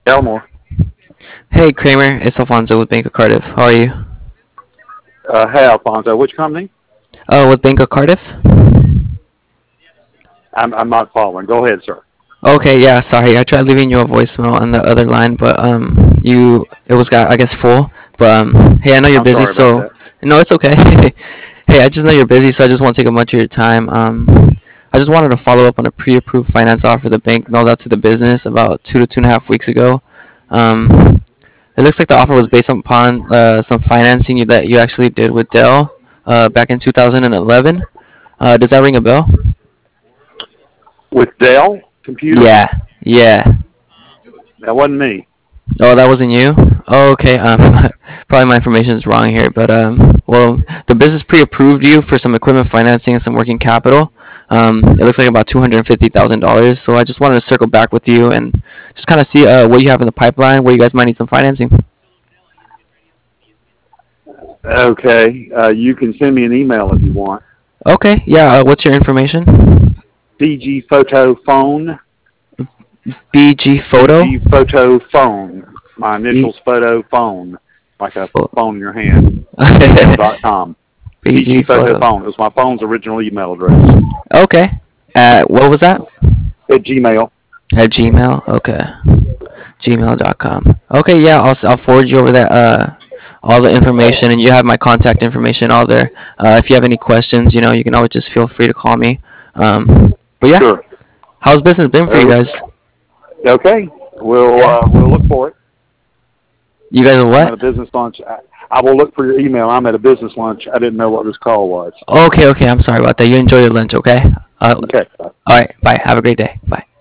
Elmore. Hey Kramer, it's Alfonso with Bank of Cardiff. How are you? Hey, Alfonso. Which company? With Bank of Cardiff? I'm not following. Go ahead, sir. Okay, yeah, sorry. I tried leaving you a voicemail on the other line, but you it was got I guess full. But hey, I know you're I'm busy, sorry about so that. no, it's okay. Hey, I just know you're busy, so I just won't take up much of your time. I just wanted to follow up on a pre-approved finance offer the bank mailed out to the business about 2 to 2.5 weeks ago. Um, it looks like the offer was based upon some financing that you actually did with Dell back in 2011. Does that ring a bell? With Dell Computers? Yeah, yeah. That wasn't me. Oh, that wasn't you? Oh, okay. Probably my information is wrong here, but well, the business pre-approved you for some equipment financing and some working capital. It looks like about $250,000. So I just wanted to circle back with you and just kind of see what you have in the pipeline, where you guys might need some financing. Okay. You can send me an email if you want. Okay, yeah. What's your information? CG Photo Phone. BG Photo. CG Photo Phone. My B. initials Photo Phone. Like a Pho- phone in your hand. At gmail.com. BG CG Photo Photo. Phone. It was my phone's original email address. Okay. What was that? At Gmail. At Gmail. Okay. Gmail.com. Okay, yeah, I'll forward you over that all the information, and you have my contact information all there. If you have any questions, you can always just feel free to call me. But yeah, Sure. how's business been for you Oh, guys? okay. Yeah. We'll look for it. You guys are I'm at what? a business lunch. I will look for your email. I'm at a business lunch. I didn't know what this call was. Okay, okay. I'm sorry about that. You enjoy your lunch, okay? All Okay. right. Bye. Have a great day. Bye.